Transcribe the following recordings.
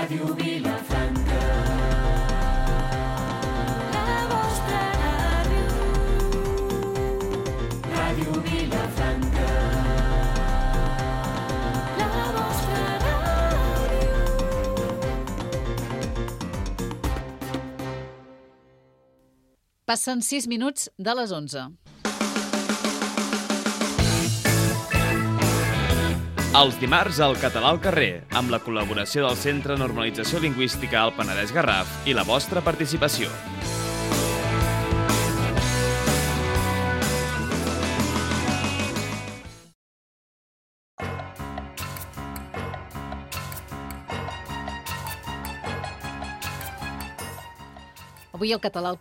Ràdio Vilafranca. La vostra ràdio. Ràdio Vilafranca. La vostra ràdio. Passen 6 minuts de les 11. Els dimarts al Català al carrer, amb la col·laboració del Centre Normalització Lingüística al Penedès Garraf i la vostra participació. Avui al Català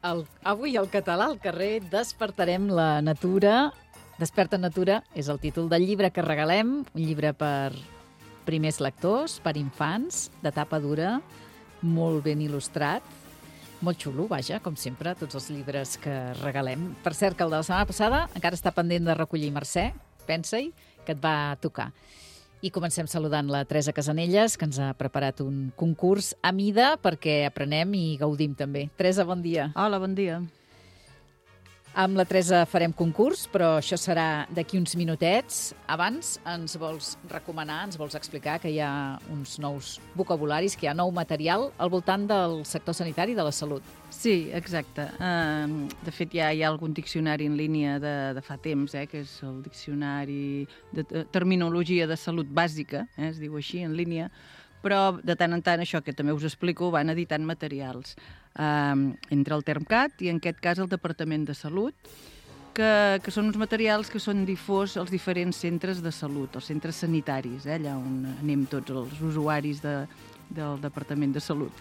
al carrer despertarem la natura. Desperta Natura és el títol del llibre que regalem, un llibre per primers lectors, per infants, de tapa dura, molt ben il·lustrat, molt xulo, vaja, com sempre, tots els llibres que regalem. Per cert, que el de la setmana passada encara està pendent de recollir Mercè, pensa-hi, que et va tocar. I comencem saludant la Teresa Casanelles, que ens ha preparat un concurs a mida perquè aprenem i gaudim també. Teresa, bon dia. Hola, bon dia. Amb la Teresa farem concurs, però això serà d'aquí uns minutets. Abans ens vols recomanar, ens vols explicar que hi ha uns nous vocabularis, que hi ha nou material al voltant del sector sanitari i de la salut. Sí, exacte. De fet, ja hi ha algun diccionari en línia de fa temps, que és el diccionari de terminologia de salut bàsica, es diu així, en línia, però de tant en tant, això que també us explico, van editant materials. Entre el Termcat i en aquest cas el Departament de Salut, que són uns materials que són difós als diferents centres de salut, els centres sanitaris, allà on anem tots els usuaris del Departament de Salut.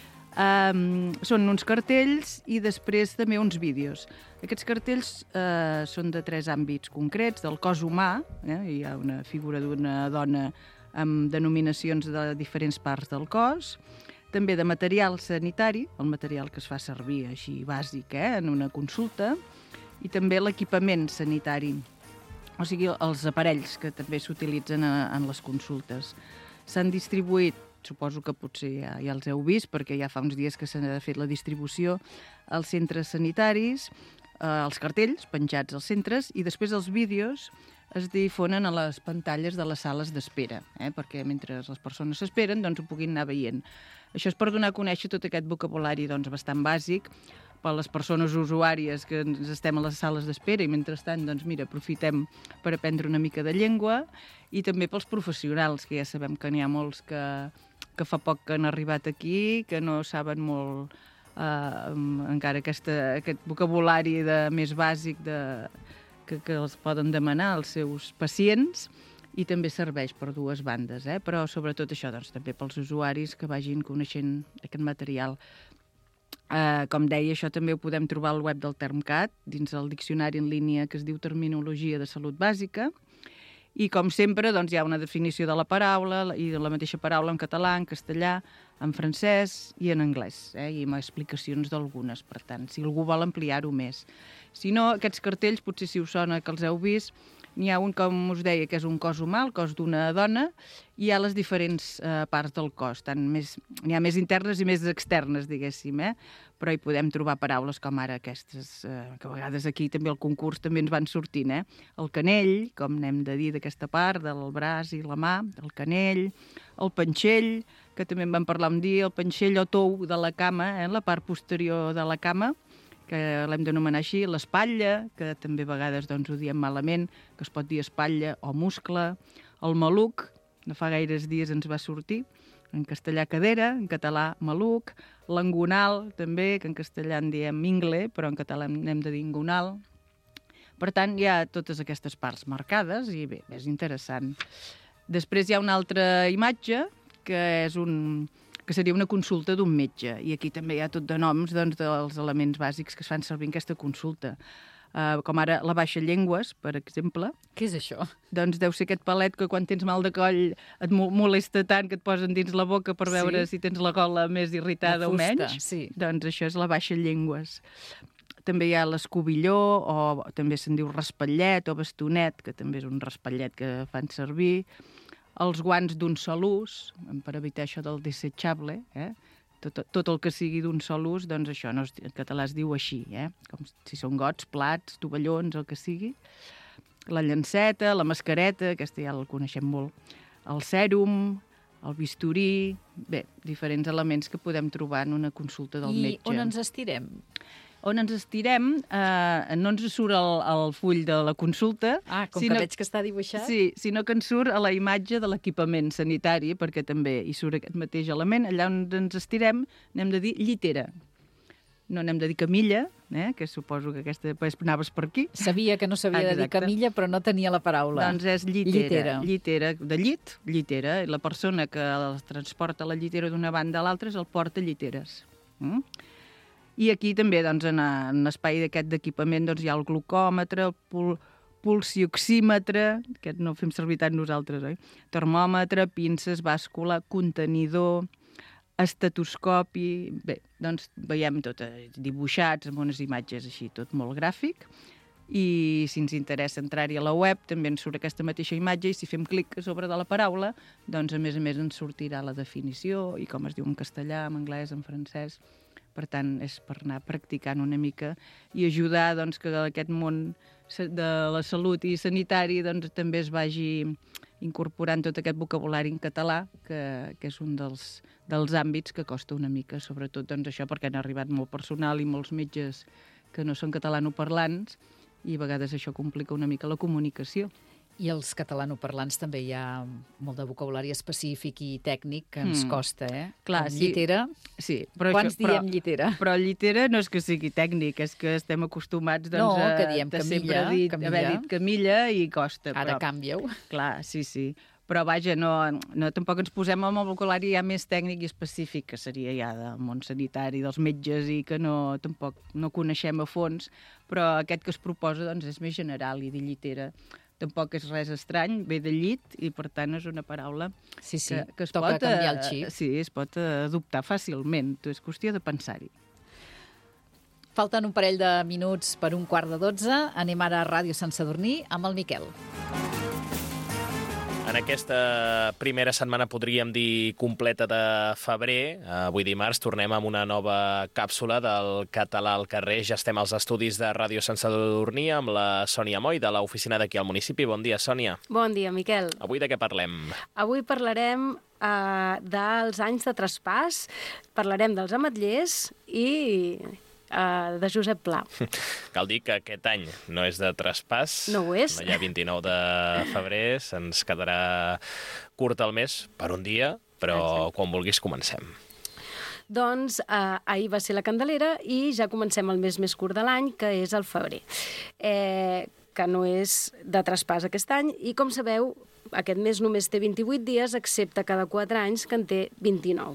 Són uns cartells i després també uns vídeos. Aquests cartells són de 3 àmbits concrets, del cos humà, hi ha una figura d'una dona amb denominacions de diferents parts del cos, també de material sanitari, el material que es fa servir així bàsic en una consulta, i també l'equipament sanitari, o sigui, els aparells que també s'utilitzen en les consultes. S'han distribuït, suposo que potser ja els heu vist, perquè ja fa uns dies que s'ha fet la distribució, als centres sanitaris, els cartells penjats als centres, i després els vídeos es difonen a les pantalles de les sales d'espera, perquè mentre les persones s'esperen doncs ho puguin anar veient. Això és per donar a conèixer tot aquest vocabulari bastant bàsic per a les persones usuàries que estem a les sales d'espera i mentrestant, aprofitem per aprendre una mica de llengua, i també pels professionals, que ja sabem que n'hi ha molts que fa poc que han arribat aquí, que no saben molt encara aquest vocabulari més bàsic que els poden demanar als seus pacients, i també serveix per dues bandes, però sobretot això també pels usuaris que vagin coneixent aquest material. Com deia, això també ho podem trobar al web del Termcat, dins el diccionari en línia que es diu Terminologia de Salut Bàsica, i com sempre hi ha una definició de la paraula, i de la mateixa paraula en català, en castellà, en francès i en anglès, i amb explicacions d'algunes, per tant, si algú vol ampliar-ho més. Si no, aquests cartells, potser si us sona que els heu vist, n'hi ha un, com us deia, que és un cos humà, el cos d'una dona, i hi ha les diferents parts del cos. N'hi ha més internes i més externes, diguéssim, però hi podem trobar paraules com ara aquestes, que a vegades aquí també al concurs també ens van sortint, el canell, com n'hem de dir d'aquesta part, del braç i la mà, el canell, el panxell, que també en vam parlar un dia, el panxell o tou de la cama, la part posterior de la cama, que l'hem d'anomenar així, l'espatlla, que també a vegades ho diem malament, que es pot dir espatlla o muscle, el maluc, no fa gaires dies ens va sortir, en castellà cadera, en català maluc, l'engonal també, que en castellà en diem ingle, però en català n'hem de dir ingonal. Per tant, hi ha totes aquestes parts marcades i bé, és interessant. Després hi ha una altra imatge, que seria una consulta d'un metge, i aquí també hi ha tot de noms dels elements bàsics que es fan servir en aquesta consulta. Com ara la baixa llengües, per exemple. Què és això? Doncs deu ser aquest palet que quan tens mal de coll et molesta tant que et posen dins la boca per veure si tens la gola més irritada o menys. Sí. Doncs això és la baixa llengües. També hi ha l'escobilló, o també se'n diu raspallet o bastonet, que també és un raspallet que fan servir. els guants d'un sol ús, per evitar això del desechable, tot el que sigui d'un sol ús, doncs això en català es diu així, com si són gots, plats, tovallons, el que sigui. La llanceta, la mascareta, aquesta ja la coneixem molt, el sèrum, el bisturí, bé, diferents elements que podem trobar en una consulta del metge. I on ens estirem? On ens estirem, no ens surt el full de la consulta. Com que veig que està dibuixat. Sí, sinó que ens surt a la imatge de l'equipament sanitari, perquè també hi surt aquest mateix element. Allà on ens estirem n'hem de dir llitera. No n'hem de dir camilla, que suposo que aquesta anaves per aquí. Sabia que no s'havia de dir camilla, però no tenia la paraula. Doncs és llitera. Llitera de llit, llitera. I la persona que els transporta la llitera d'una banda a l'altra és el porta lliteres. I aquí també, doncs, en l'espai d'aquest d'equipament, doncs, hi ha el glucòmetre, el pulsioxímetre, que no fem servir tant nosaltres, termòmetre, pinces, bàscula, contenidor, estetoscopi... Bé, doncs veiem tot dibuixats amb unes imatges així, tot molt gràfic. I si ens interessa entrar-hi a la web, també ens surt aquesta mateixa imatge i si fem clic a sobre de la paraula, doncs a més ens sortirà la definició i com es diu en castellà, en anglès, en francès. Per tant, és per anar practicant una mica i ajudar doncs, que aquest món de la salut i sanitari doncs, també es vagi incorporant tot aquest vocabulari en català, que és un dels àmbits que costa una mica, sobretot doncs, això perquè han arribat molt personal i molts metges que no són catalanoparlants i a vegades això complica una mica la comunicació. I els catalanoparlants també hi ha molt de vocabulari específic i tècnic que ens costa, Clar, sí. Llitera. Sí. Quants diem llitera? Però llitera no és que sigui tècnic, és que estem acostumats doncs, que diem camilla, haver dit camilla i costa. Ara canvia-ho. Clar, sí. Però vaja, no, tampoc ens posem amb el vocabulari ja més tècnic i específic, que seria ja del món sanitari, dels metges, i que tampoc no coneixem a fons, però aquest que es proposa doncs, és més general i dir llitera. Tampoc és res estrany, ve de llit i per tant és una paraula que es toca pot, canviar el xip. Sí, es pot adoptar fàcilment, és qüestió de pensar-hi. Falten un parell de minuts per 11:15. Anem ara a Ràdio Sant Sadurní amb el Miquel. En aquesta primera setmana, podríem dir, completa de febrer, avui dimarts, tornem amb una nova càpsula del català al carrer. Ja estem als estudis de Ràdio Sant Sadurní amb la Sònia Moy, de l'oficina d'aquí al municipi. Bon dia, Sònia. Bon dia, Miquel. Avui de què parlem? Avui parlarem dels anys de traspàs, parlarem dels ametllers i de Josep Pla. Cal dir que aquest any no és de traspàs. No ho és. Allà 29 de febrer se'ns quedarà curt el mes per un dia, però exacte. Quan vulguis comencem. Doncs ahir va ser la Candelera i ja comencem el mes més curt de l'any, que és el febrer, que no és de traspàs aquest any, i com sabeu, aquest mes només té 28 dies, excepte cada 4 anys, que en té 29.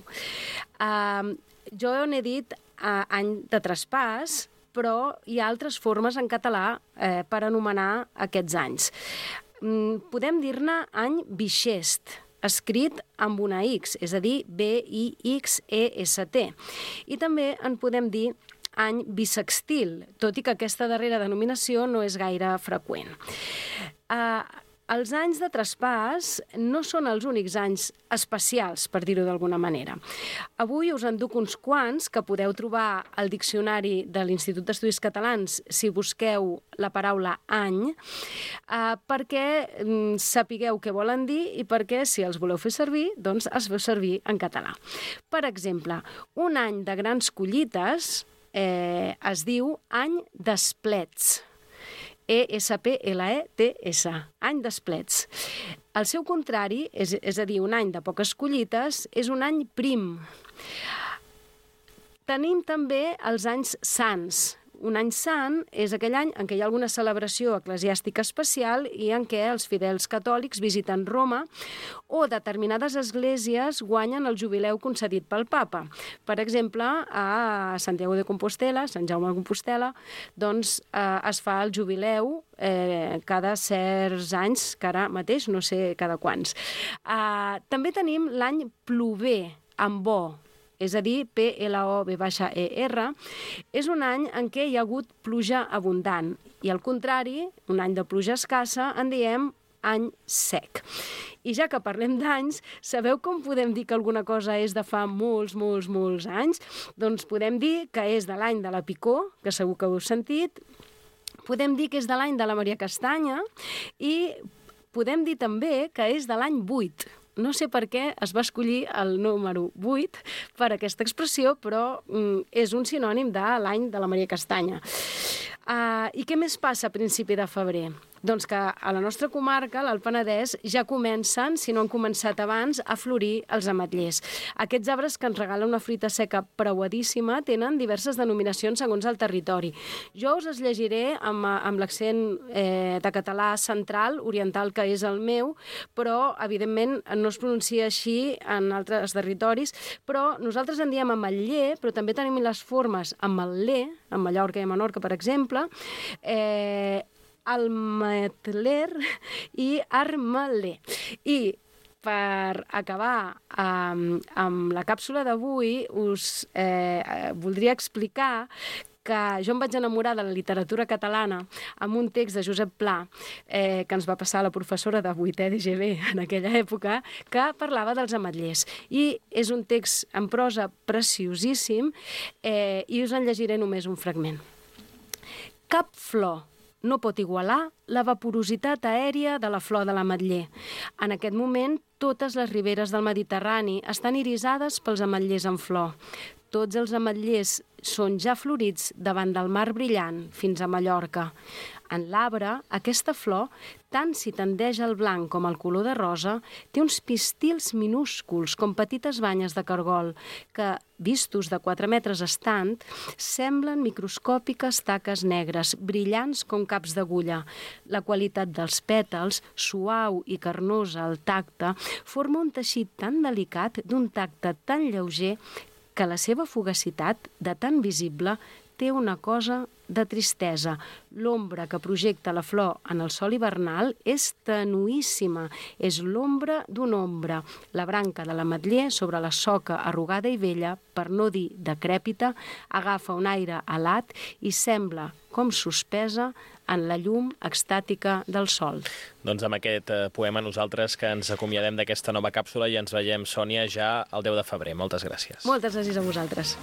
Jo n'he dit any de traspàs, però hi ha altres formes en català per anomenar aquests anys. Podem dir-ne any bixest, escrit amb una X, és a dir, B-I-X-E-S-T. I també en podem dir any bisextil, tot i que aquesta darrera denominació no és gaire freqüent. Els anys de traspàs no són els únics anys especials, per dir-ho d'alguna manera. Avui us en duc uns quants que podeu trobar al diccionari de l'Institut d'Estudis Catalans si busqueu la paraula any, perquè sapigueu què volen dir i perquè, si els voleu fer servir, doncs els feu servir en català. Per exemple, un any de grans collites es diu any d'esplets. E-S-P-L-E-T-S, any d'esplets. El seu contrari, és a dir, un any de poques collites, és un any prim. Tenim també els anys sants. Un any sant és aquell any en què hi ha alguna celebració eclesiàstica especial i en què els fidels catòlics visiten Roma o determinades esglésies guanyen el jubileu concedit pel papa. Per exemple, a Santiago de Compostela, Sant Jaume de Compostela, doncs es fa el jubileu cada certs anys, que ara mateix no sé cada quants. També tenim l'any plover, amb bo, és a dir, P-L-O-V-E-R, és un any en què hi ha hagut pluja abundant. I al contrari, un any de pluja escassa, en diem any sec. I ja que parlem d'anys, sabeu com podem dir que alguna cosa és de fa molts anys? Doncs podem dir que és de l'any de la Picó, que segur que ho heu sentit, podem dir que és de l'any de la Maria Castanya i podem dir també que és de l'any 8. No sé per què es va escollir el número 8 per aquesta expressió, però és un sinònim de l'any de la Maria Castanya. I què més passa a principi de febrer? Doncs que a la nostra comarca, l'Alt Penedès, ja comencen, si no han començat abans, a florir els ametllers. Aquests arbres que ens regalen una fruita seca preuadíssima tenen diverses denominacions segons el territori. Jo us les llegiré amb l'accent de català central, oriental, que és el meu, però, evidentment, no es pronuncia així en altres territoris, però nosaltres en diem ametller, però també tenim les formes ametler, a Mallorca i a Menorca, per exemple, almetler i armeler. I per acabar amb la càpsula d'avui, us voldria explicar que jo em vaig enamorar de la literatura catalana amb un text de Josep Pla que ens va passar la professora de 8è d'IGB en aquella època, que parlava dels ametllers. I és un text en prosa preciosíssim i us en llegiré només un fragment. Cap flor no pot igualar la vaporositat aèria de la flor de l'ametller. En aquest moment, totes les riberes del Mediterrani estan irisades pels ametllers en flor. Tots els ametllers són ja florits davant del mar brillant fins a Mallorca. En l'arbre, aquesta flor, tant si tendeix al blanc com al color de rosa, té uns pistils minúsculs com petites banyes de cargol que, vistos de 4 metres estant, semblen microscòpiques taques negres, brillants com caps d'agulla. La qualitat dels pètals, suau i carnosa al tacte, forma un teixit tan delicat, d'un tacte tan lleuger, que la seva fugacitat, de tan visible, té una cosa de tristesa. L'ombra que projecta la flor en el sol hivernal és tenuíssima, és l'ombra d'una ombra. La branca de l'ametller sobre la soca arrugada i vella, per no dir decrèpita, agafa un aire alat i sembla com suspesa en la llum extàtica del sol. Doncs amb aquest poema nosaltres que ens acomiadem d'aquesta nova càpsula i ens veiem, Sònia, ja el 10 de febrer. Moltes gràcies. Moltes gràcies a vosaltres.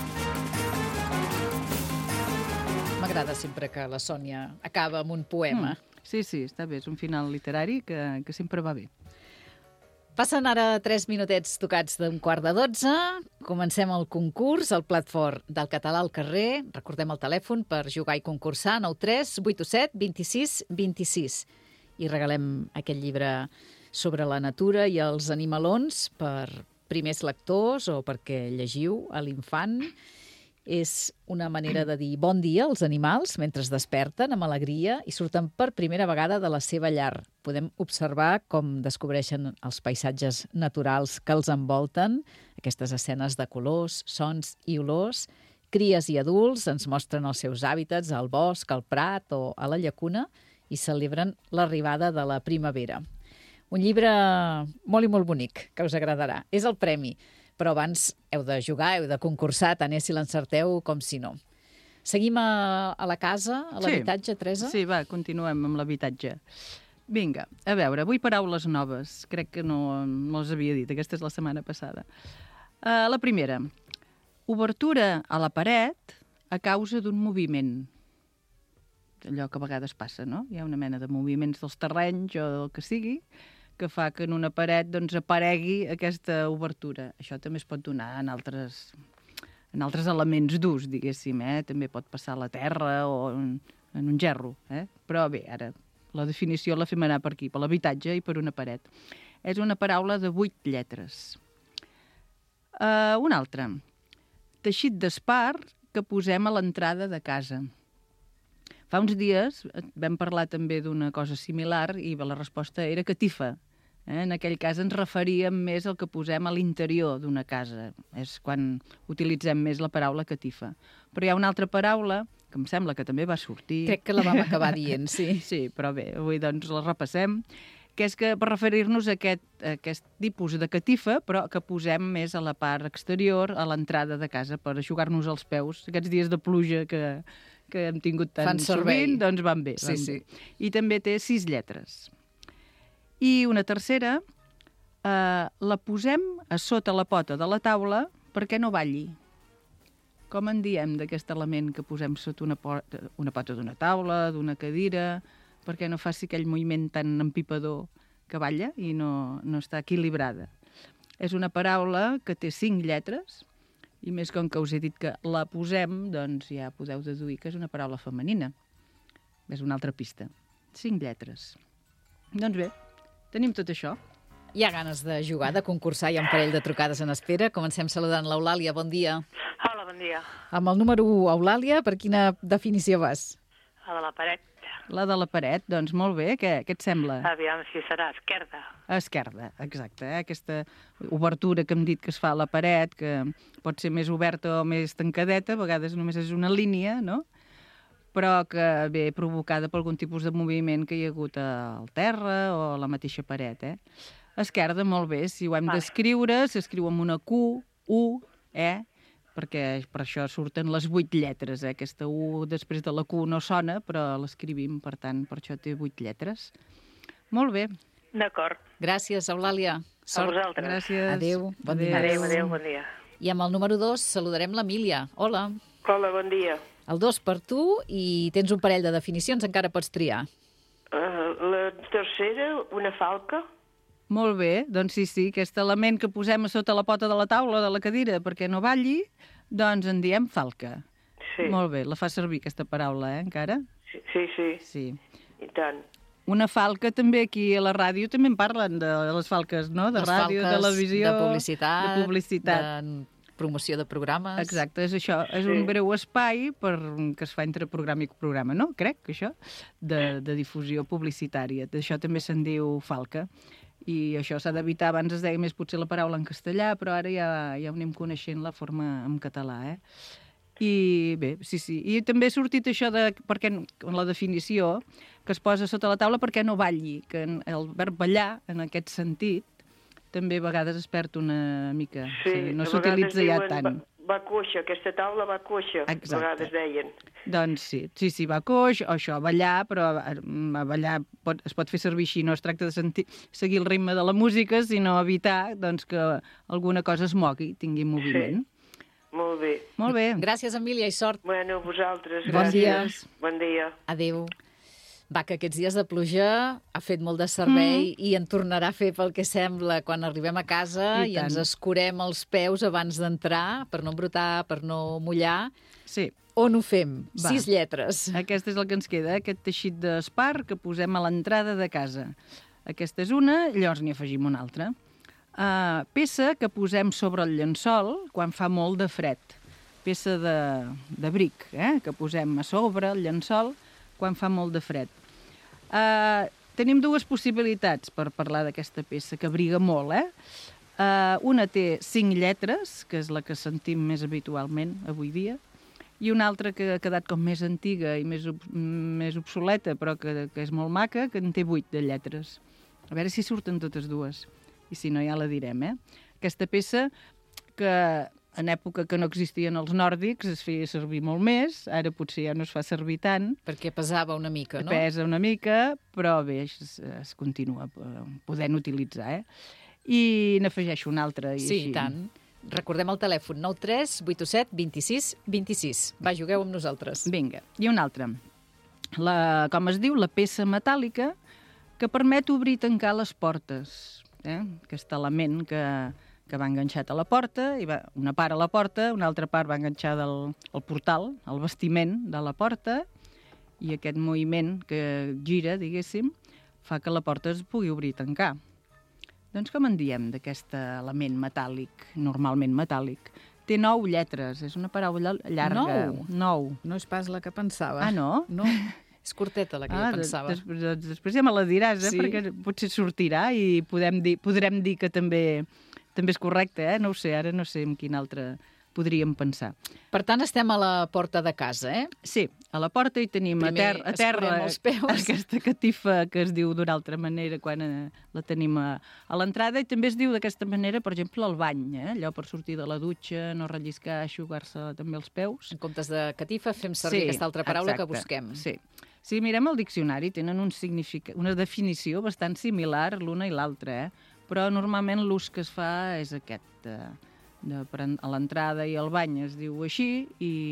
M'agrada sempre que la Sònia acaba amb un poema. Sí, està bé, és un final literari que sempre va bé. Passen ara 3 minutets tocats d'un 11:15. Comencem el concurs, el plat fort del català al carrer. Recordem el telèfon per jugar i concursar, 93 827 26 26. I regalem aquest llibre sobre la natura i els animalons per primers lectors o perquè llegiu a l'infant. És una manera de dir bon dia als animals mentre es desperten amb alegria i surten per primera vegada de la seva llar. Podem observar com descobreixen els paisatges naturals que els envolten, aquestes escenes de colors, sons i olors. Cries i adults ens mostren els seus hàbitats al bosc, al prat o a la llacuna i celebren l'arribada de la primavera. Un llibre molt i molt bonic, que us agradarà. És el premi. Però abans heu de jugar, heu de concursar, tant és si l'encerteu com si no. Seguim a la casa, a l'habitatge, Teresa? Sí, va, continuem amb l'habitatge. Vinga, a veure, avui paraules noves. Crec que no les havia dit, aquesta és la setmana passada. La primera, obertura a la paret a causa d'un moviment. Allò que a vegades passa, no? Hi ha una mena de moviments dels terrenys o del que sigui, que fa que en una paret aparegui aquesta obertura. Això també es pot donar en altres elements durs, diguéssim. També pot passar a la terra o en un gerro. Però bé, ara la definició la fem anar per aquí, per l'habitatge i per una paret. És una paraula de 8 lletres. Una altra. Teixit d'espart que posem a l'entrada de casa. Fa uns dies vam parlar també d'una cosa similar i la resposta era catifa. En aquell cas ens referíem més al que posem a l'interior d'una casa. És quan utilitzem més la paraula catifa. Però hi ha una altra paraula que em sembla que també va sortir. Crec que la vam acabar dient, sí. Sí, però bé, avui doncs la repassem, que és que per referir-nos a aquest tipus de catifa, però que posem més a la part exterior, a l'entrada de casa, per jugar-nos als peus. Aquests dies de pluja que hem tingut tan sovint, doncs van bé. Sí. I també té 6 lletres. I una tercera, la posem a sota la pota de la taula perquè no balli. Com en diem d'aquest element que posem sota una pota d'una taula, d'una cadira, perquè no faci aquell moviment tan empipador que balla i no està equilibrada? És una paraula que té 5 lletres i més com que us he dit que la posem, doncs ja podeu deduir que és una paraula femenina. És una altra pista. 5 lletres. Doncs bé, tenim tot això. Hi ha ganes de jugar, de concursar, hi ha un parell de trucades en espera. Comencem saludant l'Eulàlia, bon dia. Hola, bon dia. Amb el número 1, Eulàlia, per quina definició vas? A la paret. La de la paret, doncs molt bé, què et sembla? Aviam si serà esquerda. Esquerda, exacte. Aquesta obertura que hem dit que es fa a la paret, que pot ser més oberta o més tancadeta, a vegades només és una línia, no? Però que ve provocada per algun tipus de moviment que hi ha hagut al terra o a la mateixa paret, Esquerda, molt bé. Si ho hem d'escriure, s'escriu amb una Q, U, perquè per això surten les 8 lletres. Aquesta U després de la Q no sona, però l'escrivim, per tant, per això té 8 lletres. Molt bé. D'acord. Gràcies, Eulàlia. A vosaltres. Gràcies. Adéu, bon dia. Adéu, bon dia. I amb el número 2 saludarem l'Emília. Hola. Hola, bon dia. El 2 per tu i tens un parell de definicions, encara pots triar. La tercera, una falca. Molt bé, doncs sí, aquest element que posem a sota la pota de la taula o de la cadira perquè no balli, doncs en diem falca. Sí. Molt bé, la fa servir aquesta paraula, encara? Sí. Sí. I tant. Una falca també aquí a la ràdio també en parlen de les falques, no? De Les ràdio, falques, televisió... de publicitat, de promoció de programes... Exacte, és això, és un breu espai que es fa entre programa i programa, no? Crec que això, de difusió publicitària. D'això també se'n diu falca. I això s'ha d'evitar, abans es deia més potser la paraula en castellà, però ara ja anem coneixent la forma en català, I bé, sí. I també ha sortit això perquè la definició que es posa sota la taula perquè no balli, que el verb ballar, en aquest sentit, també a vegades es perd una mica. Sí, no s'utilitza ja tant. Va coixa, aquesta taula va coixa, Exacte. a vegades deien. Doncs sí, va coix, o això, ballar, però ballar es pot fer servir així, no es tracta de seguir el ritme de la música, sinó evitar doncs, que alguna cosa es mogui, tingui moviment. Sí. Molt bé. Molt bé. Gràcies, Emília, i sort. Bueno, vosaltres, Bon dia. gràcies. Bon dia. Adéu. Va, que aquests dies de pluja ha fet molt de servei i en tornarà a fer pel que sembla quan arribem a casa i ens escurem els peus abans d'entrar per no embrutar, per no mullar. Sí. On ho fem? Va. 6 lletres. Aquesta és el que ens queda, aquest teixit d'espar que posem a l'entrada de casa. Aquesta és una, llavors n'hi afegim una altra. Peça que posem sobre el llençol quan fa molt de fred. Peça de bric, que posem a sobre el llençol quan fa molt de fred. Tenim 2 possibilitats per parlar d'aquesta peça, que abriga molt, Una té 5 lletres, que és la que sentim més habitualment avui dia, i una altra que ha quedat com més antiga i més obsoleta, però que és molt maca, que en té 8 de lletres. A veure si surten totes dues, i si no ja la direm, Aquesta peça que en època que no existien els nòrdics es feia servir molt més, ara potser ja no es fa servir tant. Perquè pesava una mica, no? Pesa una mica, però bé, es continua podent utilitzar, I n'afegeixo una altra. I Sí, així. i tant. Recordem el telèfon 93 87 26 26. Va, jugueu amb nosaltres. Vinga, i una altra. Com es diu, la peça metàl·lica que permet obrir i tancar les portes. Aquest element que va enganxat a la porta, i una part a la porta, una altra part va enganxada al portal, al bastiment de la porta, i aquest moviment que gira, diguéssim, fa que la porta es pugui obrir i tancar. Doncs com en diem d'aquest element metàl·lic, normalment metàl·lic? Té 9 lletres, és una paraula llarga. 9. No és pas la que pensava. Ah, no? No, és curteta la que jo pensava. Després ja me la diràs, Sí. perquè potser sortirà i podrem dir que també és correcte, No ho sé, ara no sé en quin altre podríem pensar. Per tant, estem a la porta de casa, Sí, a la porta hi tenim a Primer terra escurem els peus. aquesta catifa que es diu d'una altra manera quan la tenim a l'entrada, i també es diu d'aquesta manera, per exemple, al bany, allò per sortir de la dutxa, no relliscar, eixugar-se també els peus. En comptes de catifa fem servir aquesta altra paraula que busquem. Sí. Si mirem el diccionari, tenen una definició bastant similar l'una i l'altra, però normalment l'ús que es fa és aquest, a l'entrada i al bany es diu així,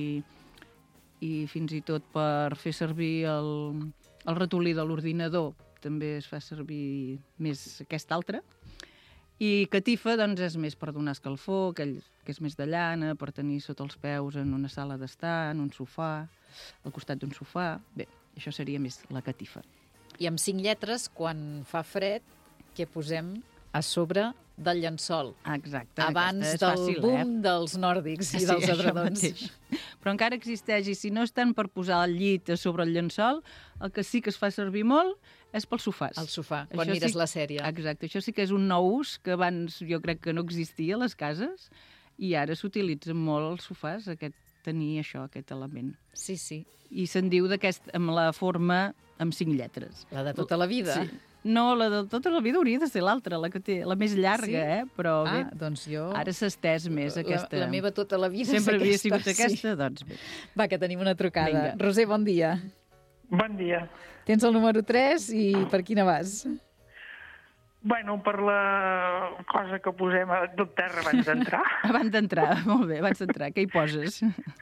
i fins i tot per fer servir el ratolí de l'ordinador també es fa servir més aquest altre. I catifa, doncs, és més per donar escalfor, que és més de llana, per tenir sota els peus en una sala d'estar, en un sofà, al costat d'un sofà. Bé, això seria més la catifa. I amb 5 lletres, quan fa fred, què posem a sobre del llençol? Exacte. Abans és del fàcil, boom dels nòrdics i dels edredons. Però encara existeix, i si no és tant per posar el llit a sobre el llençol, el que sí que es fa servir molt és pels sofàs. El sofà, quan mires la sèrie. Exacte, això sí que és un nou ús que abans jo crec que no existia a les cases i ara s'utilitzen molt els sofàs, tenir això, aquest element. Sí, sí. I se'n diu amb la forma amb 5 lletres. La de tota la vida. Sí. No, la de tota la vida hauria de ser l'altra, la que té la més llarga, però bé, doncs jo... ara s'ha estès més aquesta. La meva tota la vida sempre havia aquesta, sigut aquesta, doncs bé. Va, que tenim una trucada. Vinga. Roser, bon dia. Bon dia. Tens el número 3 i per quina vas? Bueno, per la cosa que posem a dubtar abans d'entrar. Abans d'entrar, molt bé, abans d'entrar. Què hi poses?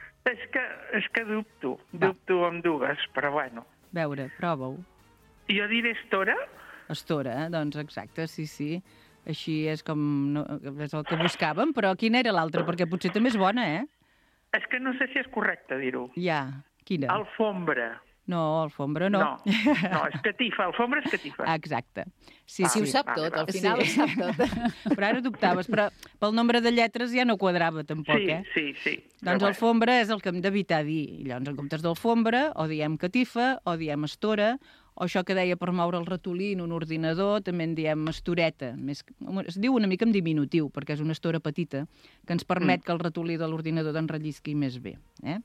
És que dubto amb dues, però bueno. A veure, prova-ho. Jo diré estora. Estora, doncs exacte, sí. Així és com... No, és el que buscàvem, però quina era l'altra? Perquè potser també és bona, És que no sé si és correcte dir-ho. Ja, quina? Alfombra. No, alfombra no. No, és catifa, alfombra és catifa. Exacte. Sí, ho sap tot, al final ho sap tot. Però ara dubtaves, però pel nombre de lletres ja no quadrava tampoc, Sí. Doncs alfombra és el que hem d'evitar dir. I llavors, en comptes d'alfombra, o diem catifa, o diem estora, o això que deia per moure el ratolí en un ordinador, també en diem estoreta. Es diu una mica en diminutiu, perquè és una estora petita, que ens permet que el ratolí de l'ordinador rellisqui més bé.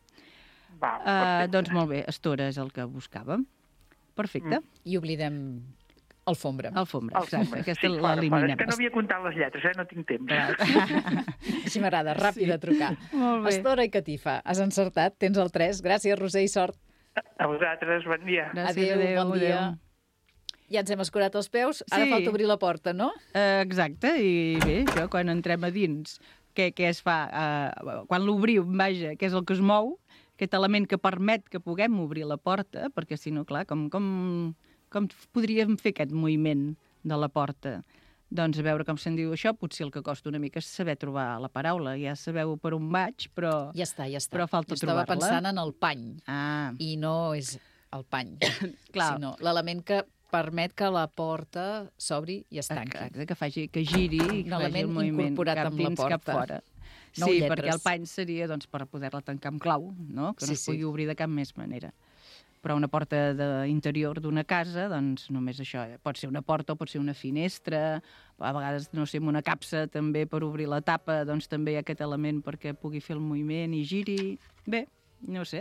Doncs molt bé, estora és el que buscàvem. Perfecte. I oblidem alfombra. Alfombra, exacte. Aquesta l'eliminem. És que no havia comptat les lletres, no tinc temps. Així m'agrada, ràpid de trucar. Molt bé. Estora i catifa. Has encertat, tens el 3. Gràcies, Roser, i sort. A vosaltres, bon dia. Gràcies, adéu, bon dia. Ja ens hem escurat els peus, ara falta obrir la porta, no? Exacte, i bé, això, quan entrem a dins, què es fa? Quan l'obrim, vaja, què és el que es mou, aquest element que permet que puguem obrir la porta, perquè si no, clar, com podríem fer aquest moviment de la porta? Doncs a veure com se'n diu això, potser el que costa una mica és saber trobar la paraula. Ja sabeu per on vaig, però... Ja està. Però falta trobar-la. Estava pensant en el pany, i no és el pany, sinó l'element que permet que la porta s'obri i es tanqui. Exacte, que giri i que faci el moviment incorporat cap amb dins, la porta. cap fora. No Sí, lletres. perquè el pany seria per poder-la tancar amb clau, no? Que no es pugui obrir de cap més manera. Però una porta d'interior d'una casa, doncs només això. Pot ser una porta o pot ser una finestra, a vegades, no sé, amb una capsa també per obrir la tapa, doncs també hi ha aquest element perquè pugui fer el moviment i giri. Bé, no sé.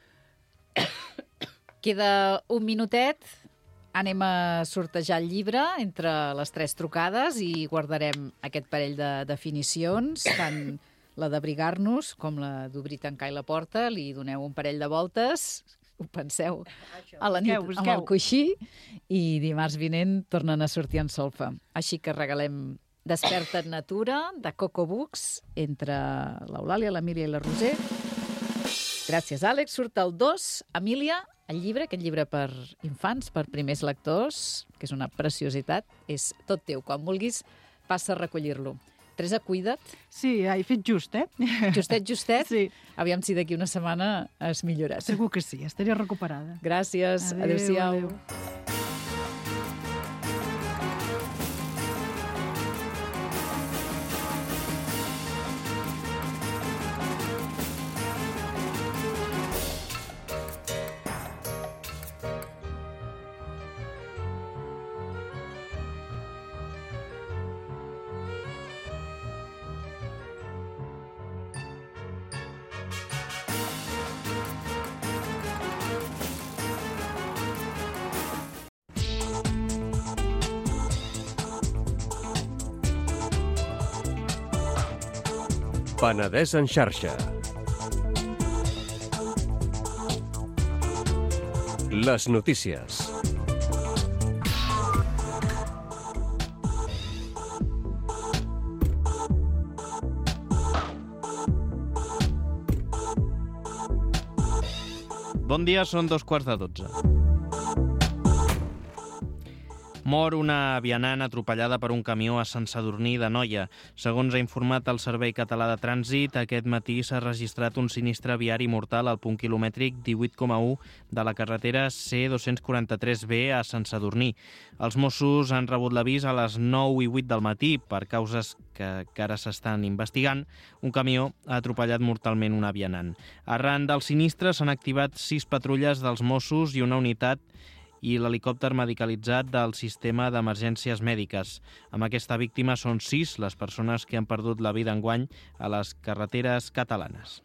Queda un minutet, anem a sortejar el llibre entre les 3 trucades i guardarem aquest parell de definicions, tant la d'abrigar-nos com la d'obrir, tancar i la porta. Li doneu un parell de voltes, ho penseu a la nit amb el coixí, i dimarts vinent tornen a sortir en solfa. Així que regalem Desperta't Natura, de Coco Books, entre l'Eulàlia, l'Emília i la Roser. Gràcies, Àlex. Surt el 2, Emília, el llibre, aquest llibre per infants, per primers lectors, que és una preciositat, és tot teu. Quan vulguis, passa a recollir-lo. Teresa, cuida't. Sí, he fet just, Justet. Sí. Aviam si d'aquí una setmana has millorat. Segur que sí, estaré recuperada. Gràcies, adéu-siau. Penedès en xarxa. Les notícies. Bon dia, són 2:15. Mor una vianant atropellada per un camió a Sant Sadurní d'Anoia. Segons ha informat el Servei Català de Trànsit, aquest matí s'ha registrat un sinistre viari mortal al punt quilomètric 18,1 de la carretera C243B a Sant Sadurní. Els Mossos han rebut l'avís a les 9:08 del matí per causes que ara s'estan investigant. Un camió ha atropellat mortalment una vianant. Arran del sinistre s'han activat 6 patrulles dels Mossos i una unitat i l'helicòpter medicalitzat del sistema d'emergències mèdiques. Amb aquesta víctima són 6 les persones que han perdut la vida enguany a les carreteres catalanes.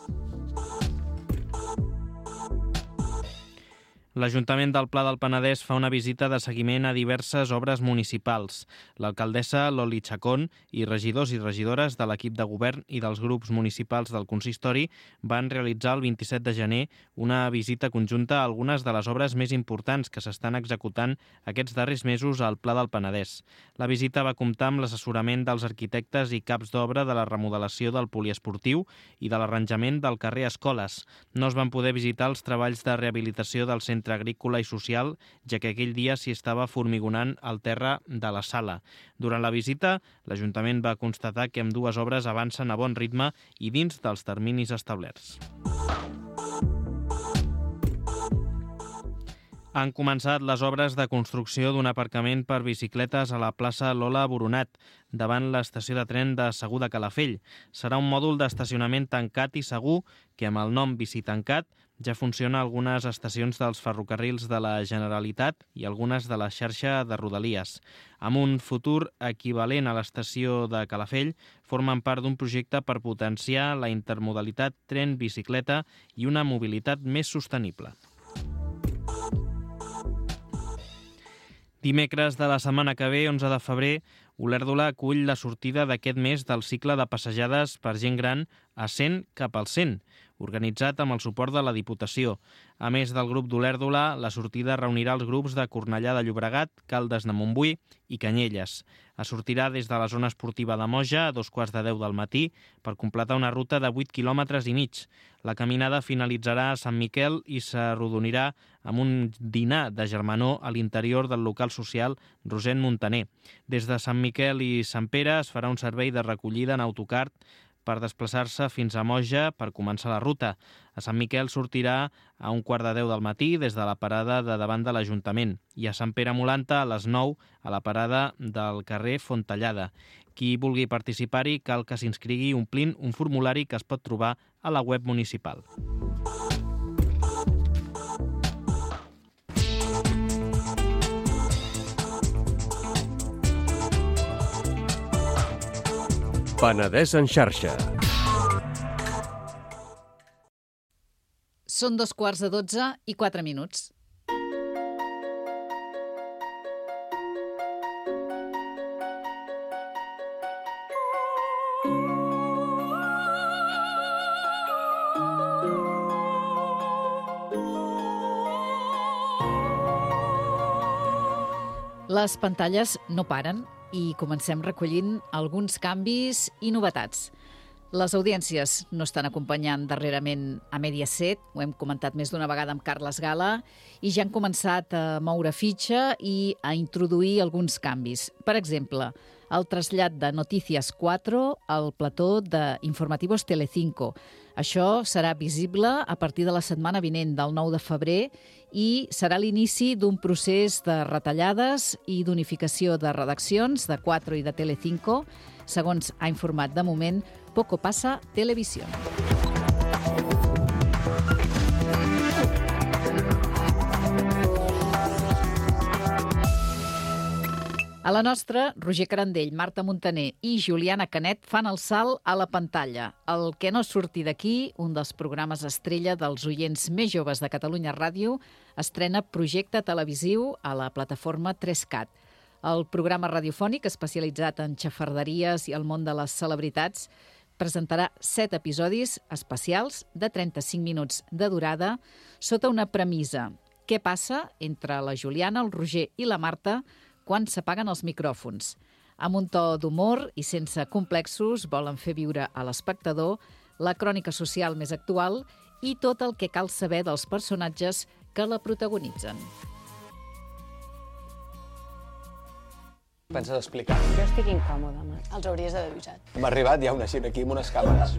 L'Ajuntament del Pla del Penedès fa una visita de seguiment a diverses obres municipals. L'alcaldessa Loli Chacón i regidors i regidores de l'equip de govern i dels grups municipals del consistori van realitzar el 27 de gener una visita conjunta a algunes de les obres més importants que s'estan executant aquests darrers mesos al Pla del Penedès. La visita va comptar amb l'assessorament dels arquitectes i caps d'obra de la remodelació del poliesportiu i de l'arranjament del carrer Escoles. No es van poder visitar els treballs de rehabilitació del centre agrícola i social, ja que aquell dia s'hi estava formigonant el terra de la sala. Durant la visita, l'Ajuntament va constatar que ambdues obres avancen a bon ritme i dins dels terminis establerts. Han començat les obres de construcció d'un aparcament per bicicletes a la plaça Lola Boronat, davant l'estació de tren de Segur de Calafell. Serà un mòdul d'estacionament tancat i segur que amb el nom Bici Tancat ja funciona a algunes estacions dels ferrocarrils de la Generalitat i algunes de la xarxa de Rodalies. Amb un futur equivalent a l'estació de Calafell, formen part d'un projecte per potenciar la intermodalitat tren-bicicleta i una mobilitat més sostenible. Dimecres de la setmana que ve, 11 de febrer, Olèrdola acull la sortida d'aquest mes del cicle de passejades per gent gran a 100 cap al 100, organitzat amb el suport de la Diputació. A més del grup d'Olèrdola, la sortida reunirà els grups de Cornellà de Llobregat, Caldes de Montbui i Canyelles. Es sortirà des de la zona esportiva de Moja a 2:15 del matí per completar una ruta de 8 quilòmetres i mig. La caminada finalitzarà a Sant Miquel i s'arrodonirà amb un dinar de germanor a l'interior del local social Rosent Montaner. Des de Sant Miquel i Sant Pere es farà un servei de recollida en autocar per desplaçar-se fins a Moja per començar la ruta. A Sant Miquel sortirà a 9:15 del matí des de la parada de davant de l'Ajuntament i a Sant Pere Molanta a les 9 a la parada del carrer Fontellada. Qui vulgui participar-hi cal que s'inscrigui omplint un formulari que es pot trobar a la web municipal. Penedès en xarxa. Són 2:15 i 4 minuts. Les pantalles no paren i comencem recollint alguns canvis i novetats. Les audiències no estan acompanyant darrerament a Mediaset, ho hem comentat més d'una vegada amb Carles Gala, i ja han començat a moure fitxa i a introduir alguns canvis. Per exemple, el trasllat de Noticias 4 al plató d'Informativos Telecinco. Això serà visible a partir de la setmana vinent, del 9 de febrer, i serà l'inici d'un procés de retallades i d'unificació de redaccions de 4 i de Telecinco, segons ha informat de moment Poco Pasa Televisión. A la nostra, Roger Carandell, Marta Montaner i Juliana Canet fan el salt a la pantalla. El que no surti d'aquí, un dels programes estrella dels oients més joves de Catalunya Ràdio, estrena projecte televisiu a la plataforma 3CAT. El programa radiofònic especialitzat en xafarderies i el món de les celebritats presentarà 7 episodis especials de 35 minuts de durada sota una premissa. què passa entre la Juliana, el Roger i la Marta quan s'apaguen els micròfons. Amb un to d'humor i sense complexos volen fer viure a l'espectador la crònica social més actual i tot el que cal saber dels personatges que la protagonitzen. Penses explicar? Jo estic incòmoda, home. Els hauries d'haver avisat. Hem arribat, hi ha un agent aquí amb unes càmeres.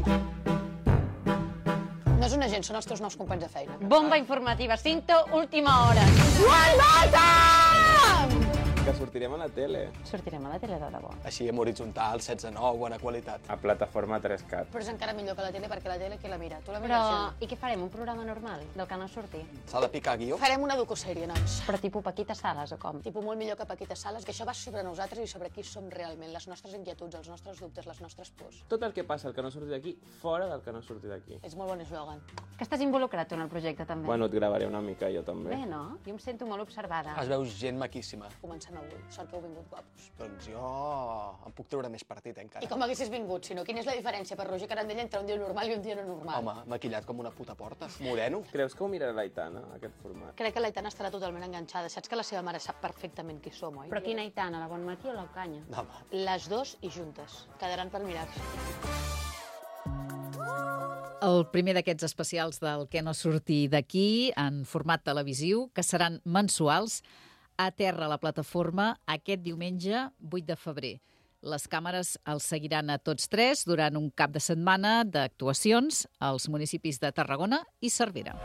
No és un agent, són els teus nous companys de feina. Bomba informativa, cinto, última hora. Joan Mata! Que sortirem a la tele. Sortirem a la tele de debò. Així, en horitzontal, 16:9, bona qualitat. A plataforma 3CAT. Però és encara millor que la tele, perquè la tele qui la mira? Tu la Però, mires? i què farem? Un programa normal, del que no surti? S'ha de picar guió? Farem una docusèrie, nois. Però tipus Paquita Sales o com? Tipus molt millor que Paquita Sales, que això va sobre nosaltres i sobre qui som realment, les nostres inquietuds, els nostres dubtes, les nostres pors. Tot el que passa, el que no surti d'aquí, fora del que no surti d'aquí. És molt bon eslògan. Que estàs involucrat tu en el projecte, també? Bueno, et gravaré una mica, jo també. Bé, no? Jo em sento molt observada. Es veu gent maquíssima. Comencem avui. Sort que heu vingut guapos. Doncs jo em puc treure més partit, encara. I com haguessis vingut, si no? Quina és la diferència per Roger Carandella entre un dia normal i un dia no normal? Home, maquillat com una puta porta. Moreno. Creus que ho mirarà l'Aitana, aquest format? Crec que l'Aitana estarà totalment enganxada. Saps que la seva mare sap perfectament qui som, oi? Però quina Aitana, la Bonmatí o l'Ocanya? Home. Les dos i juntes. Quedaran per mirar-se. El primer d'aquests especials del que no surti d'aquí, en format televisiu, que seran mensuals, aterra a la plataforma aquest diumenge 8 de febrer. Les càmeres els seguiran a tots tres durant un cap de setmana d'actuacions als municipis de Tarragona i Cervera.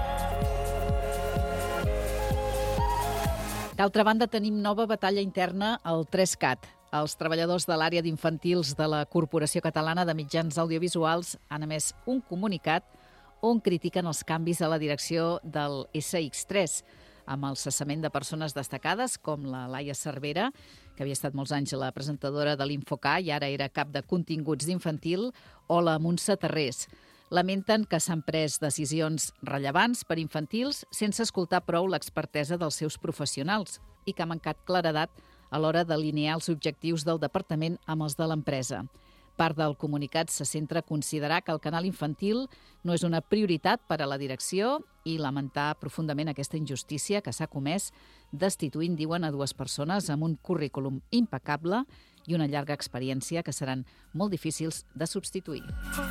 D'altra banda, tenim nova batalla interna al 3CAT. Els treballadors de l'àrea d'infantils de la Corporació Catalana de Mitjans Audiovisuals han emès un comunicat on critiquen els canvis a la direcció del SX3, amb el cessament de persones destacades com la Laia Cervera, que havia estat molts anys la presentadora de l'Infocà i ara era cap de continguts d'infantil, o la Montse Tarrés. Lamenten que s'han pres decisions rellevants per infantils sense escoltar prou l'expertesa dels seus professionals i que ha mancat claredat a l'hora d'alinear els objectius del departament amb els de l'empresa. Part del comunicat se centra a considerar que el canal infantil no és una prioritat per a la direcció i lamentar profundament aquesta injustícia que s'ha comès destituint, diuen, a dues persones amb un currículum impecable i una llarga experiència que seran molt difícils de substituir.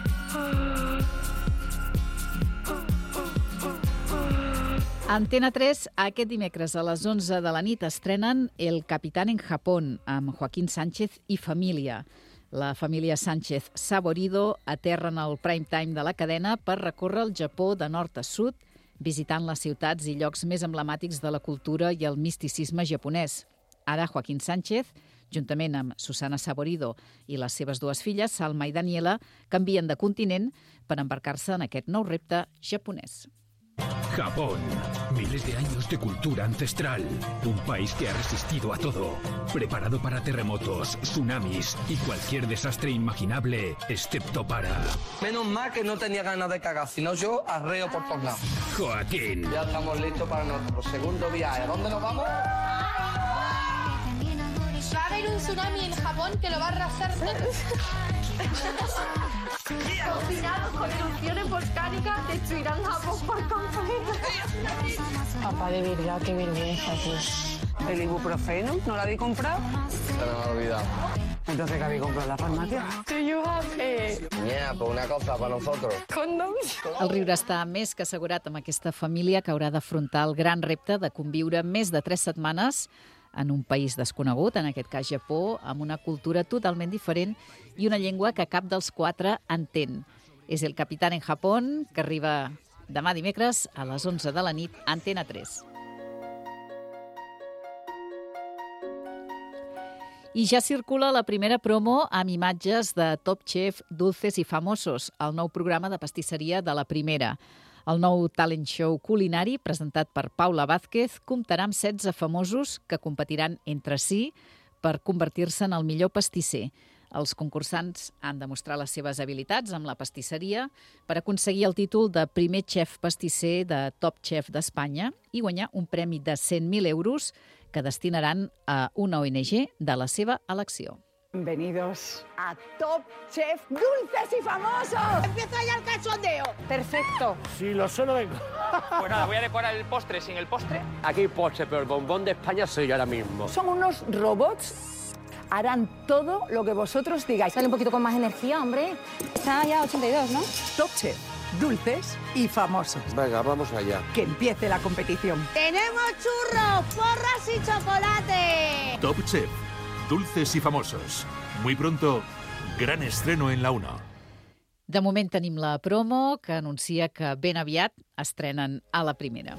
A Antena 3, aquest dimecres a les 11 de la nit estrenen El Capitán en Japón amb Joaquín Sánchez i família. La família Sánchez Saborido aterra en el prime time de la cadena per recórrer el Japó de nord a sud, visitant les ciutats i llocs més emblemàtics de la cultura i el misticisme japonès. Ara Joaquín Sánchez, juntament amb Susana Saborido i les seves dues filles, Salma i Daniela, canvien de continent per embarcar-se en aquest nou repte japonès. Japón. Miles de años de cultura ancestral. Un país que ha resistido a todo. Preparado para terremotos, tsunamis y cualquier desastre imaginable, excepto para... Menos mal que no tenía ganas de cagar, sino yo arreo por todos lados. Joaquín. Ya estamos listos para nuestro segundo viaje. ¿A dónde nos vamos? Va a haber un tsunami en Japón que lo va a arrasar todo. Confinados, construcciones volcánicas destruirán Japón por completo. Papá de Virga, qué vergüenza, tío. ¿El ibuprofeno? ¿No lo habéis comprado? Se me ha olvidado. Entonces, ¿qué habéis comprado en la farmacia? Do you have Pues una cosa para nosotros. condoms? El riure està més que assegurat amb aquesta família que haurà d'afrontar el gran repte de conviure més de 3 setmanes en un país desconegut, en aquest cas Japó, amb una cultura totalment diferent i una llengua que cap dels 4 entén. És El Capitán en Japón, que arriba demà dimecres a les 11 de la nit a Antena 3. I ja circula la primera promo amb imatges de Top Chef Dulces i Famosos, el nou programa de pastisseria de la Primera. El nou talent show culinari, presentat per Paula Vázquez, comptarà amb 16 famosos que competiran entre si per convertir-se en el millor pastisser. Els concursants han de mostrar les seves habilitats amb la pastisseria per aconseguir el títol de primer xef pastisser de Top Chef d'Espanya i guanyar un premi de 100.000 euros que destinaran a una ONG de la seva elecció. Bienvenidos a Top Chef Dulces y Famosos. ¡Empieza ya el cachondeo! Perfecto. Si lo suelo vengo. Pues nada, voy a decorar el postre sin el postre. Aquí postre, pero el bombón de España soy yo ahora mismo. Son unos robots. Harán todo lo que vosotros digáis. Sale un poquito con más energía, hombre. Está ya 82, ¿no? Top Chef Dulces y Famosos. Venga, vamos allá. Que empiece la competición. ¡Tenemos churros, porras y chocolate! Top Chef, Dulces y Famosos. Muy pronto, gran estreno en la 1. De moment tenim la promo que anuncia que ben aviat estrenen a la primera.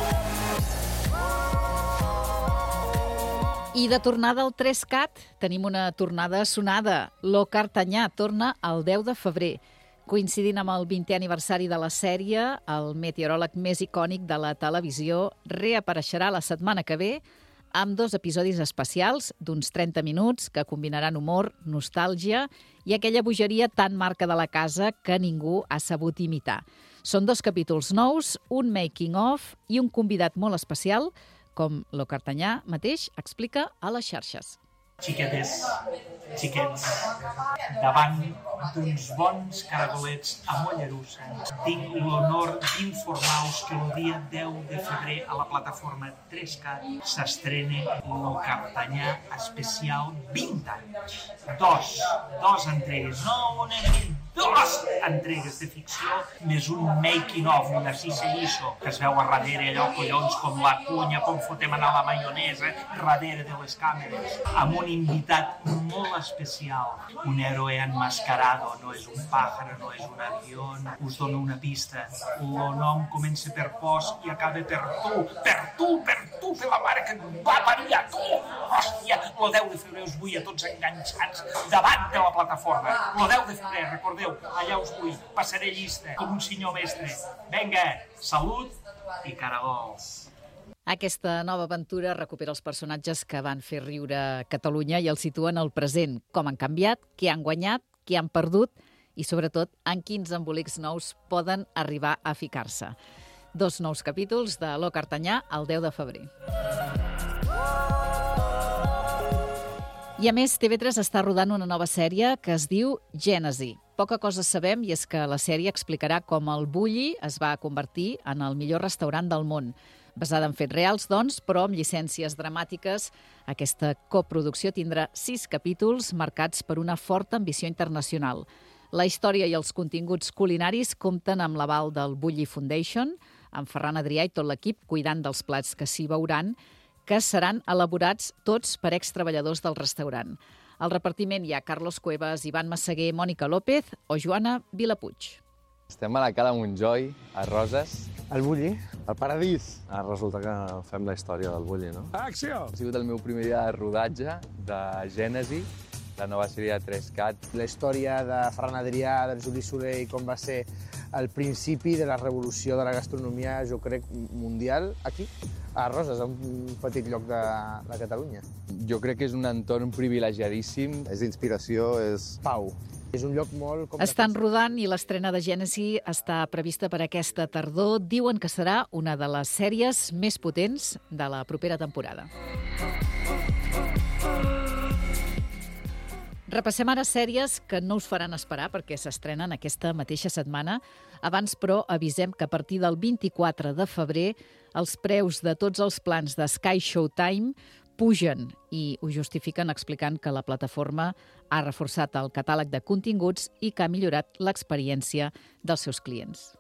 I de tornada al 3CAT tenim una tornada sonada. Lo Cartanyà torna el 10 de febrer. Coincidint amb el 20è aniversari de la sèrie, el meteoròleg més icònic de la televisió reapareixerà la setmana que ve amb 2 episodis especials d'uns 30 minuts que combinaran humor, nostàlgia i aquella bogeria tan marca de la casa que ningú ha sabut imitar. Són 2 capítols nous, un making-of i un convidat molt especial, com Lo Cartanyà mateix explica a les xarxes. Xiquetes, xiquets, davant d'uns bons caragolets a Mollerussa, tinc l'honor d'informar-vos que el dia 10 de febrer a la plataforma 3CAT s'estrena Lo Cartanyà especial 20 anys. Dos entregues, no una ni 2 entregues de ficció, més un making-of, un Narcís Llisso, que es veu a darrere allò, collons, com la cunya, com fotem anar la maionesa, darrere de les càmeres, amb un invitat molt especial, un héroe enmascarado, no és un pájaro, no és un avió. Us dono una pista, el nom comença per pos i acaba per tu, per la mare que et va parir a tu. Hòstia, el 10 de febrer us vull a tots enganxats davant de la plataforma. El 10 de febrer, recordeu, allà us vull, passaré llista com un senyor mestre. Vinga, salut i caragols. Aquesta nova aventura recupera els personatges que van fer riure Catalunya i els situen al present, com han canviat, què han guanyat, què han perdut i, sobretot, en quins embolics nous poden arribar a ficar-se. 2 nous capítols de Lo Cartanyà el 10 de febrer. I a més, TV3 està rodant una nova sèrie que es diu Gènesi. Poca cosa sabem i és que la sèrie explicarà com el Bulli es va convertir en el millor restaurant del món. Basada en fets reals, doncs, però amb llicències dramàtiques, aquesta coproducció tindrà 6 capítols marcats per una forta ambició internacional. La història i els continguts culinaris compten amb l'aval del Bulli Foundation, amb Ferran Adrià i tot l'equip cuidant dels plats que s'hi veuran, que seran elaborats tots per extreballadors del restaurant. Al repartiment hi ha Carlos Cuevas, Ivan Massaguer, Mònica López o Joana Vilapuig. Estem a la Cala Montjoi, a Roses. El Bulli, el paradís. Resulta que fem la història del Bulli, no? Acció! Ha sigut el meu primer dia de rodatge de Gènesi, la nova sèrie de 3CAT. La història de Ferran Adrià, de Juli Soler i com va ser el principi de la revolució de la gastronomia, jo crec, mundial, aquí, a Roses, un petit lloc de Catalunya. Jo crec que és un entorn privilegiadíssim. És d'inspiració, és pau. És un lloc molt... Estan rodant i l'estrena de Gènesi està prevista per aquesta tardor. Diuen que serà una de les sèries més potents de la propera temporada. Repassem ara sèries que no us faran esperar perquè s'estrenen aquesta mateixa setmana. Abans, però, avisem que a partir del 24 de febrer els preus de tots els plans de Sky Showtime pugen i ho justifiquen explicant que la plataforma ha reforçat el catàleg de continguts i que ha millorat l'experiència dels seus clients.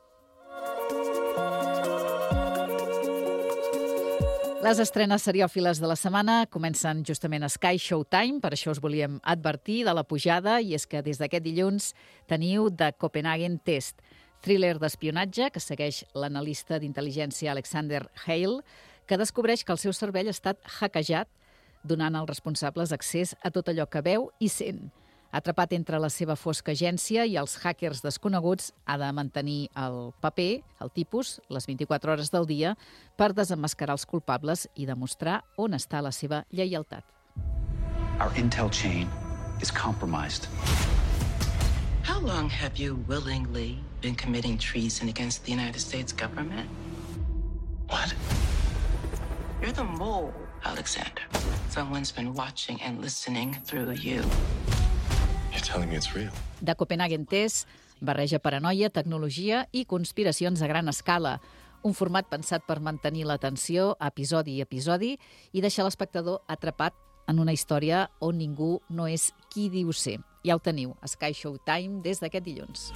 Les estrenes seriòfiles de la setmana comencen justament a Sky Showtime, per això us volíem advertir de la pujada, i és que des d'aquest dilluns teniu The Copenhagen Test, thriller d'espionatge que segueix l'analista d'intel·ligència Alexander Hale, que descobreix que el seu cervell ha estat hackejat, donant als responsables accés a tot allò que veu i sent. Atrapat entre la seva fosca agència i els hackers desconeguts, ha de mantenir el paper, el tipus, les 24 hores del dia per desemmascarar els culpables i demostrar on està la seva lleialtat. Our intel chain is compromised. How long have you willingly been committing treason against the United States government? What? You're the mole Alexander. Someone's been watching and listening through you. You're telling me it's real? The Copenhagen Test barreja paranoia, tecnologia i conspiracions a gran escala. Un format pensat per mantenir l'atenció episodi a episodi i deixar l'espectador atrapat en una història on ningú no és qui diu ser. Ja ho teniu, Sky Showtime des d'aquest dilluns.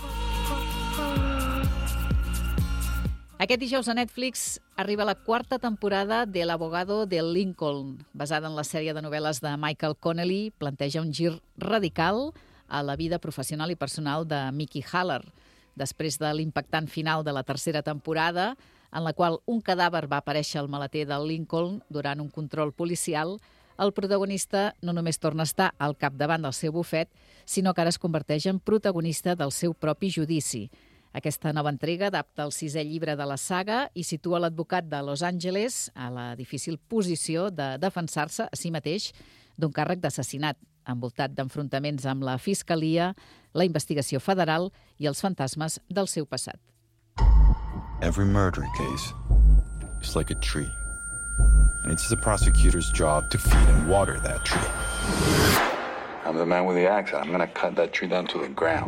Aquest dijous a Netflix arriba la 4ª temporada de l'Abogado de Lincoln. Basada en la sèrie de novel·les de Michael Connelly, planteja un gir radical a la vida professional i personal de Mickey Haller. Després de l'impactant final de la 3ª temporada, en la qual un cadàver va aparèixer al maleter del Lincoln durant un control policial, el protagonista no només torna a estar al capdavant del seu bufet, sinó que ara es converteix en protagonista del seu propi judici. Aquesta nova entrega adapta el 6è llibre de la saga i situa l'advocat de Los Angeles a la difícil posició de defensar-se a si mateix d'un càrrec d'assassinat, envoltat d'enfrontaments amb la Fiscalia, la investigació federal i els fantasmes del seu passat. Every murder case is like a tree, and it's the prosecutor's job to feed and water that tree. I'm the man with the axe. I'm gonna cut that tree down to the ground.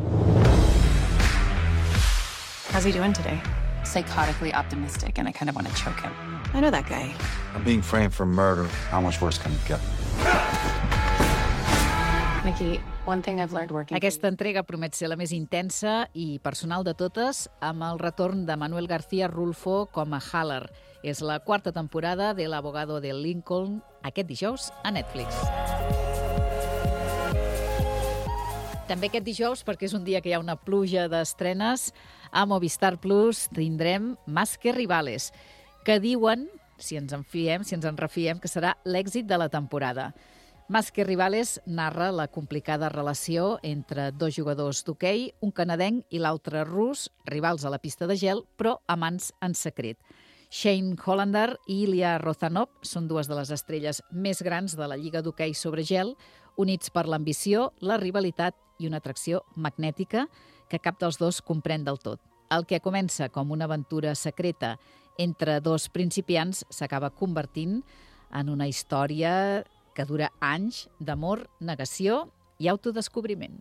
How's he doing today? Psychotically optimistic, and I kind of want to choke him. I know that guy. I'm being framed for murder. How much worse can it get? Mickey, one thing I've learned working... Aquesta entrega promet ser la més intensa i personal de totes, amb el retorn de Manuel García Rulfo com a Haller. És la 4ª temporada de l'Abogado de Lincoln, aquest dijous a Netflix. També aquest dijous, perquè és un dia que hi ha una pluja d'estrenes, a Movistar Plus tindrem Más que Rivales, que diuen, si ens en refiem, que serà l'èxit de la temporada. Más que Rivales narra la complicada relació entre dos jugadors d'hoquei, un canadenc i l'altre rus, rivals a la pista de gel, però amants en secret. Shane Hollander i Ilya Rozanov són dues de les estrelles més grans de la Lliga d'Hoquei sobre gel, units per l'ambició, la rivalitat i una atracció magnètica que cap dels dos comprèn del tot. El que comença com una aventura secreta entre dos principiants s'acaba convertint en una història que dura anys d'amor, negació i autodescobriment.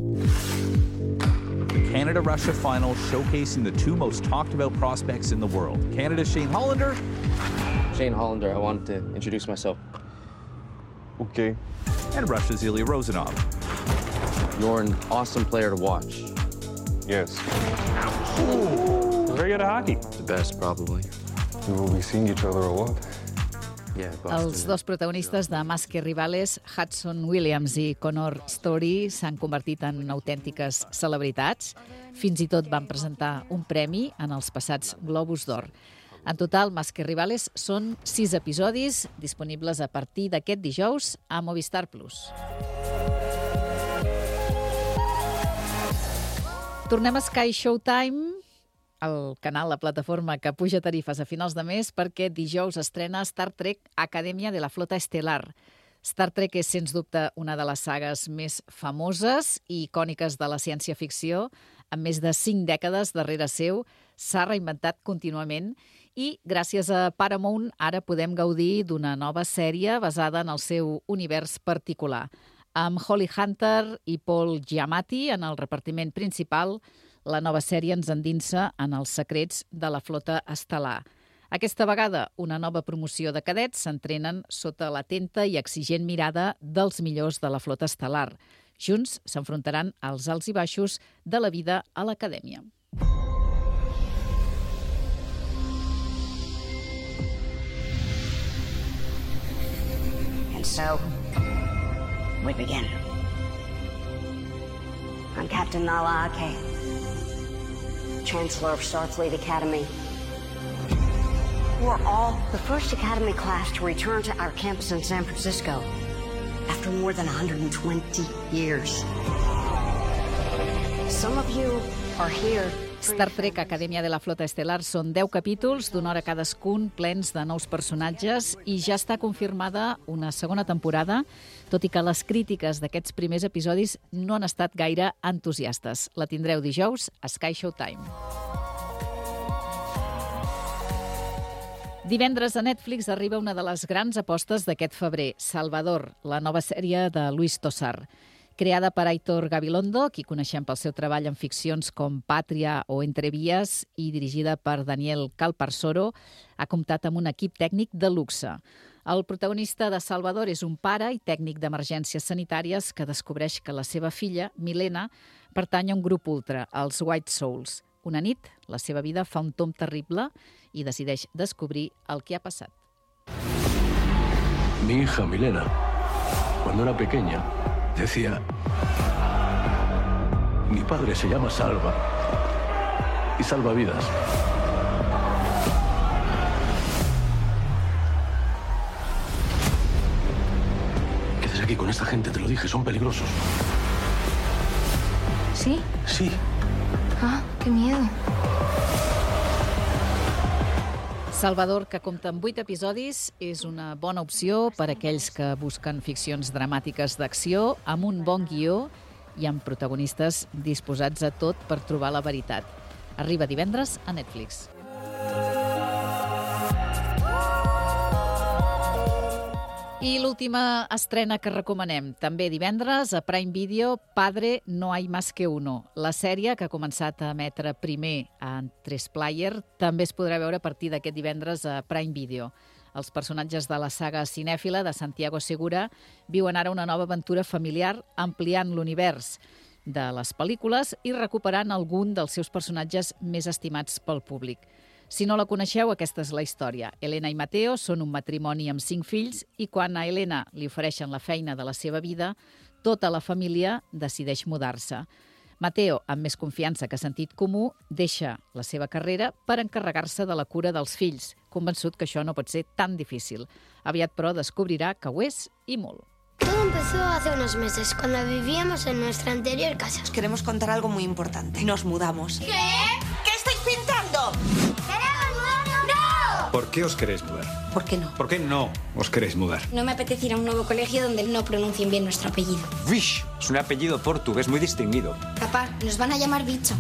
Canada-Russia final showcasing the two most talked about prospects in the world. Canada's Shane Hollander. Shane Hollander, I wanted to introduce myself. Okay. And Russia's Ilya Rozanov. You're an awesome player to watch. Yes. Very good at hockey. The best, probably. We will be seeing each other a lot. Els dos protagonistes de Más que Rivales, Hudson Williams i Connor Story, s'han convertit en autèntiques celebritats. Fins i tot van presentar un premi en els passats Globus d'Or. En total, Más que Rivales són 6 episodis disponibles a partir d'aquest dijous a Movistar Plus. Tornem a Sky Showtime, el canal, la plataforma que puja tarifes a finals de mes, perquè dijous estrena Star Trek Acadèmia de la Flota Estel·lar. Star Trek és, sens dubte, una de les sagues més famoses i icòniques de la ciència-ficció. Amb més de 5 dècades darrere seu, s'ha reinventat contínuament i, gràcies a Paramount, ara podem gaudir d'una nova sèrie basada en el seu univers particular. Amb Holly Hunter i Paul Giamatti en el repartiment principal, la nova sèrie ens endinsa en els secrets de la flota estel·lar. Aquesta vegada, una nova promoció de cadets s'entrenen sota l'atenta i exigent mirada dels millors de la flota estel·lar. Junts s'enfrontaran als alts i baixos de la vida a l'acadèmia. And so, we begin. I'm Captain Nala Ake, Chancellor of Starfleet Academy. We're all the first Academy class to return to our campus in San Francisco after more than 120 years. Some of you are here. Star Trek Acadèmia de la Flota Estel·lar són 10 capítols d'una hora cadascun, plens de nous personatges, i ja està confirmada una segona temporada, tot i que les crítiques d'aquests primers episodis no han estat gaire entusiastes. La tindreu dijous a Sky Showtime. Divendres a Netflix arriba una de les grans apostes d'aquest febrer, Salvador, la nova sèrie de Luis Tosar. Creada per Aitor Gabilondo, qui coneixem pel seu treball en ficcions com Pàtria o Entrevies, i dirigida per Daniel Calparsoro, ha comptat amb un equip tècnic de luxe. El protagonista de Salvador és un pare i tècnic d'emergències sanitàries que descobreix que la seva filla, Milena, pertany a un grup ultra, els White Souls. Una nit, la seva vida fa un tomb terrible i decideix descobrir el que ha passat. Mi hija Milena, cuando era pequeña, decía: mi padre se llama Salva y salva vidas. Quedes aquí con esta gente, te lo dije, son peligrosos. ¿Sí? Sí. Ah, qué miedo. Salvador, que compta amb 8 episodis, és una bona opció per a aquells que busquen ficcions dramàtiques d'acció, amb un bon guió i amb protagonistes disposats a tot per trobar la veritat. Arriba divendres a Netflix. I l'última estrena que recomanem, també divendres, a Prime Video, Padre no hay más que uno. La sèrie, que ha començat a emetre primer en 3Player, també es podrà veure a partir d'aquest divendres a Prime Video. Els personatges de la saga cinèfila de Santiago Segura viuen ara una nova aventura familiar, ampliant l'univers de les pel·lícules i recuperant algun dels seus personatges més estimats pel públic. Si no la coneixeu, aquesta és la història. Elena i Mateo són un matrimoni amb 5 fills i quan a Elena li ofereixen la feina de la seva vida, tota la família decideix mudar-se. Mateo, amb més confiança que sentit comú, deixa la seva carrera per encarregar-se de la cura dels fills, convençut que això no pot ser tan difícil. Aviat, però, descobrirà que ho és i molt. Todo empezó hace unos meses, cuando vivíamos en nuestra anterior casa. Os queremos contar algo muy importante. Nos mudamos. ¿Qué? ¿Qué estáis pintando? ¿Por qué os queréis mudar? ¿Por qué no? ¿Por qué no os queréis mudar? No me apetece ir a un nuevo colegio donde no pronuncien bien nuestro apellido. Wish es un apellido portugués muy distinguido. Papá, nos van a llamar bicho.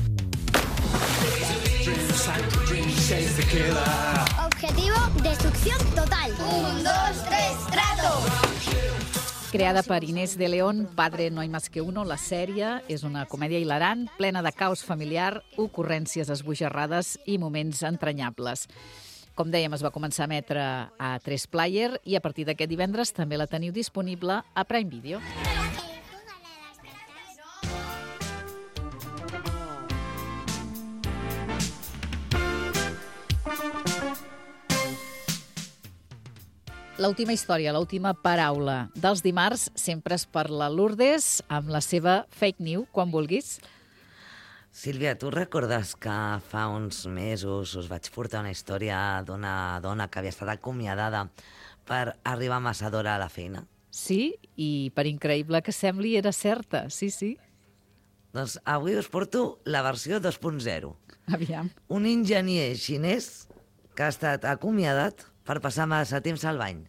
Objetivo, destrucción total. 1, 2, 3, trato. Creada per Inés de León, Padre no hay más que uno, la sèrie és una comèdia hilarant, plena de caos familiar, ocurrències esbojarrades i moments entranyables. Com dèiem, es va començar a emetre a 3Player i a partir d'aquest divendres també la teniu disponible a Prime Video. L'última història, l'última paraula dels dimarts sempre és per la Lourdes amb la seva fake news, quan vulguis. Sílvia, tu recordes que fa uns mesos us vaig portar una història d'una dona que havia estat acomiadada per arribar massa d'hora a la feina? Sí, i per increïble que sembli era certa, sí, sí. Doncs avui us porto la versió 2.0. Aviam. Un enginyer xinès que ha estat acomiadat per passar massa temps al bany.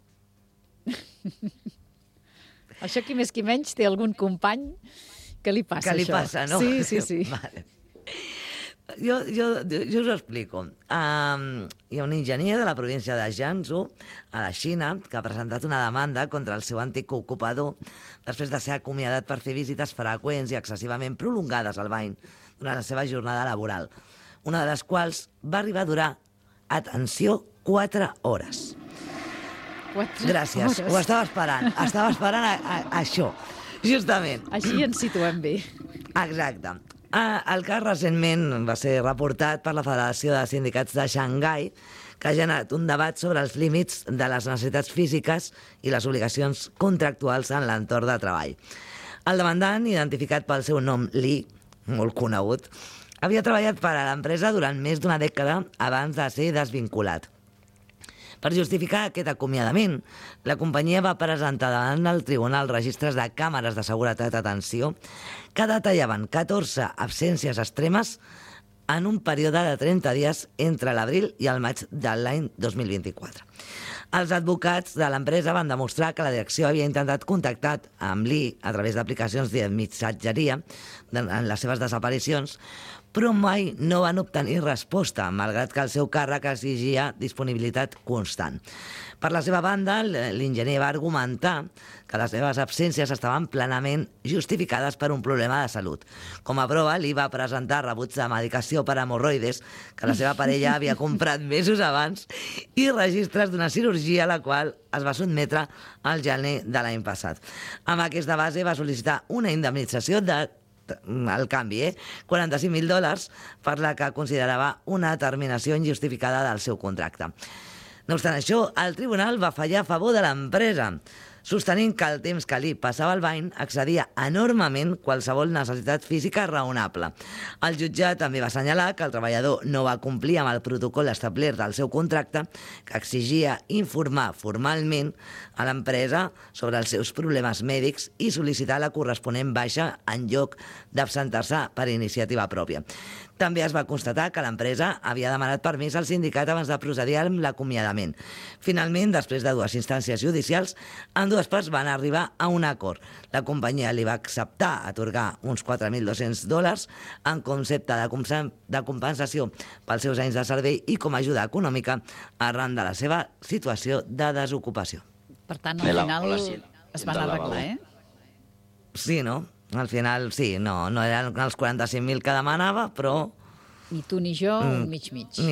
Això qui més qui menys té algun company que li passa, que li això. passa, no? Sí, sí, sí. Vale. Jo us ho explico. Hi ha un enginyer de la província de Jiangsu, a la Xina, que ha presentat una demanda contra el seu antic ocupador després de ser acomiadat per fer visites freqüents i excessivament prolongades al bany durant la seva jornada laboral, una de les quals va arribar a durar, atenció, 4 hores. 4 Gràcies, hores. ho estava esperant això, justament. Així ens situem bé. Exacte. El cas recentment va ser reportat per la Federació de Sindicats de Xangai, que ha generat un debat sobre els límits de les necessitats físiques i les obligacions contractuals en l'entorn de treball. El demandant, identificat pel seu nom Li, molt conegut, havia treballat per a l'empresa durant més d'una dècada abans de ser desvinculat. Per justificar aquest acomiadament, la companyia va presentar davant el tribunal registres de càmeres de seguretat, atenció, que detallaven 14 absències extremes en un període de 30 dies entre l'abril i el maig de l'any 2024. Els advocats de l'empresa van demostrar que la direcció havia intentat contactar amb Lee a través d'aplicacions de missatgeria en les seves desaparicions, però mai no van obtenir resposta, malgrat que el seu càrrec exigia disponibilitat constant. Per la seva banda, l'enginyer va argumentar que les seves absències estaven plenament justificades per un problema de salut. Com a prova, li va presentar rebuts de medicació per hemorroides que la seva parella havia comprat mesos abans i registres d'una cirurgia a la qual es va sotmetre al gener de l'any passat. Amb aquesta base va sol·licitar una indemnització al canvi, $45.000, per la que considerava una terminació injustificada del seu contracte. No obstant això, el tribunal va fallar a favor de l'empresa, sostenint que el temps que li passava al bany excedia enormement qualsevol necessitat física raonable. El jutjat també va assenyalar que el treballador no va complir amb el protocol establert del seu contracte, que exigia informar formalment a l'empresa sobre els seus problemes mèdics i sol·licitar la corresponent baixa en lloc d'absentar-se per iniciativa pròpia. També es va constatar que l'empresa havia demanat permís al sindicat abans de procedir amb l'acomiadament. Finalment, després de 2 instàncies judicials, ambdues parts van arribar a un acord. La companyia li va acceptar atorgar uns $4.200 en concepte de compensació pels seus anys de servei i com a ajuda econòmica arran de la seva situació de desocupació. Per tant, al final es van arreglar, Sí, no? Al final, sí, no eren els 45.000 que demanava, però... Ni tu ni jo, mig.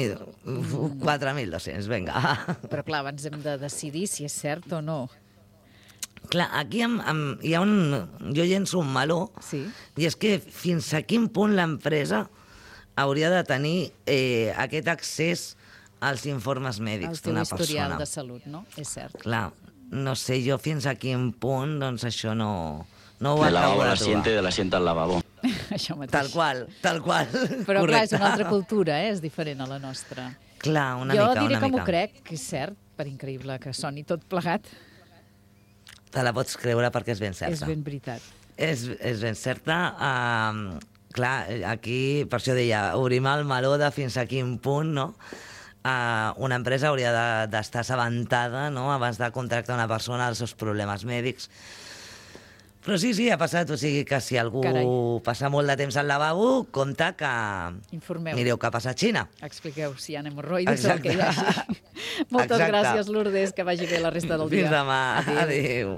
4.200, vinga. Però clar, abans hem de decidir si és cert o no. Clar, aquí hi ha jo llenço un meló, i és que fins a quin punt l'empresa hauria de tenir aquest accés als informes mèdics d'una persona. El teu historial de salut, no? És cert. Clar, no sé jo fins a quin punt, doncs això no ho acabo de trobar. Del lavabo al asiento y del asiento al lavabo. Això mateix. Tal qual. Però clar, és una altra cultura, és diferent a la nostra. Clar, una mica. Jo diré que m'ho crec, que és cert, per increïble que soni tot plegat. Te la pots creure perquè és ben certa. És ben veritat. És ben certa. Clar, aquí, per això deia, obrim el meló de fins a quin punt, no? Una empresa hauria d'estar assabentada, no?, abans de contractar una persona als seus problemes mèdics. Però sí, ha passat, o sigui que si algú passa molt de temps al lavabo, compte que mireu cap a Xina. Expliqueu si hi ha hemorroides o el que hi hagi. Moltes gràcies, Lourdes, que vagi bé la resta del dia. Fins demà. Adéu.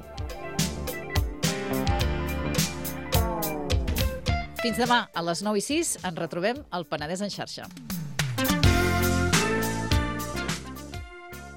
Fins demà a les 9:06 ens retrobem al Penedès en xarxa.